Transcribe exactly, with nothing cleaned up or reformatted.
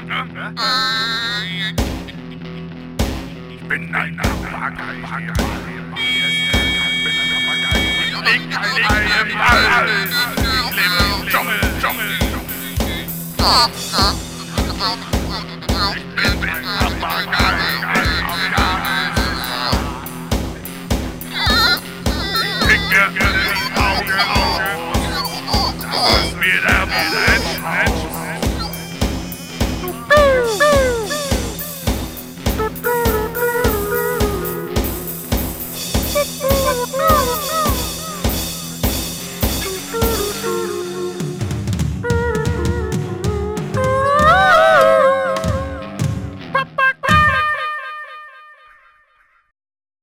ne? Ich bin ein Papagei. Ich leg kein Ei im All. Ich lebe im Dschungel, Dschungel. Ich bin ein Papagei. Pick mir die Augen aus. Das ist mir